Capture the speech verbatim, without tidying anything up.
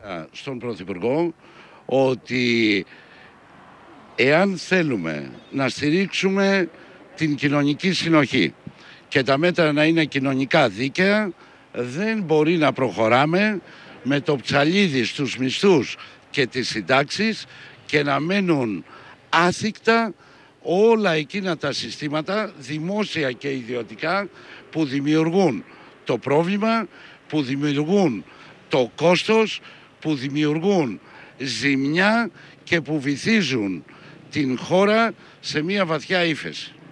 Στον Πρωθυπουργό ότι εάν θέλουμε να στηρίξουμε την κοινωνική συνοχή και τα μέτρα να είναι κοινωνικά δίκαια, δεν μπορεί να προχωράμε με το ψαλίδι στους μισθούς και τις συντάξεις και να μένουν άθικτα όλα εκείνα τα συστήματα, δημόσια και ιδιωτικά, που δημιουργούν το πρόβλημα, που δημιουργούν το κόστος, που δημιουργούν ζημιά και που βυθίζουν την χώρα σε μια βαθιά ύφεση.